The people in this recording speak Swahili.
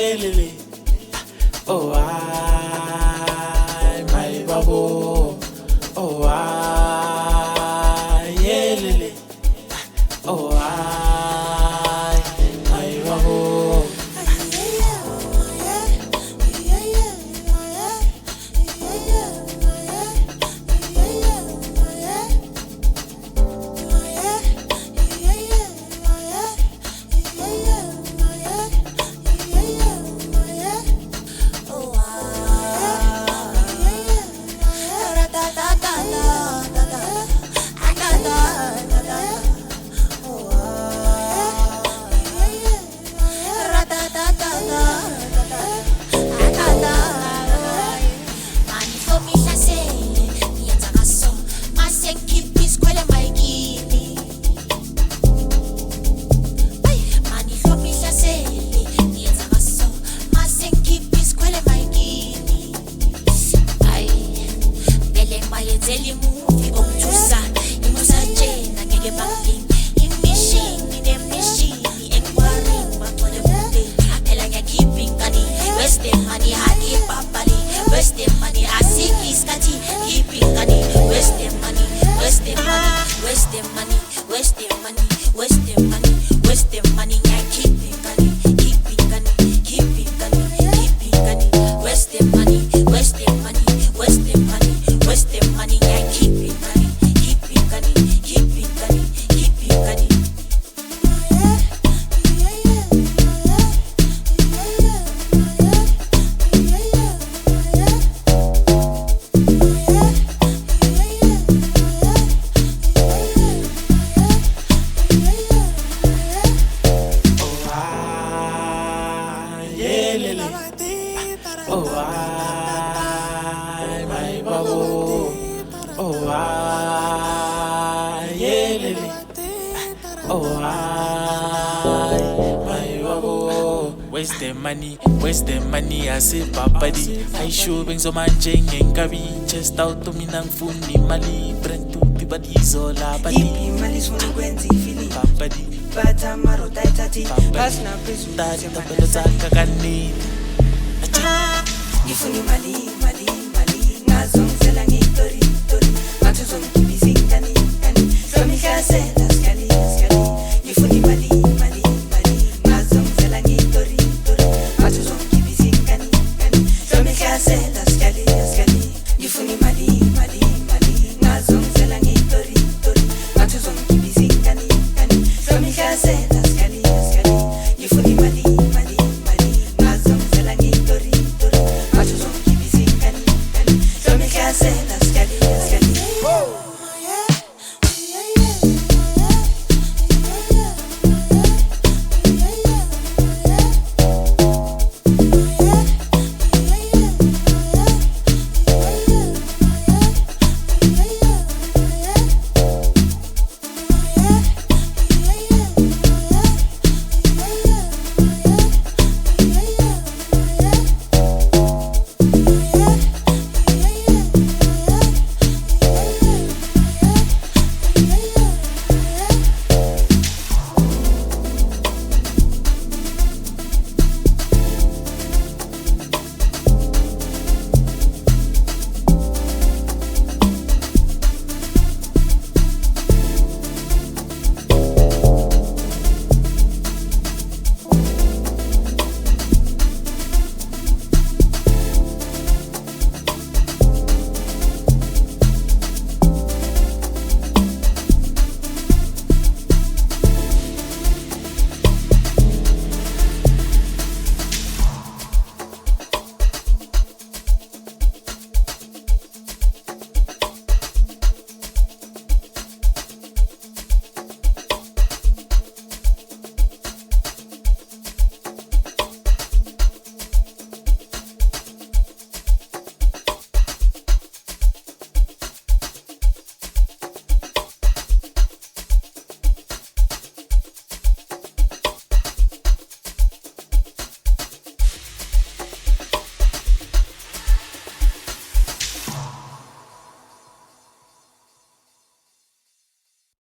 yelele. Oh I, my babo. Oh I, yelele. Oh I, my babo. Oh I, my babo. Oh I, yelele. Oh I, my babo. Where's the money? Where's the money? I say papadi. I show bang so manjeng engabi. Chest out to me nang funi mali. Brand to the body zola badi. Ipi mali suni kwenzi fili. Papadi. Bata maro taitati. Pasna pesu. Tadi tapelo zakakani. Gifuni mali.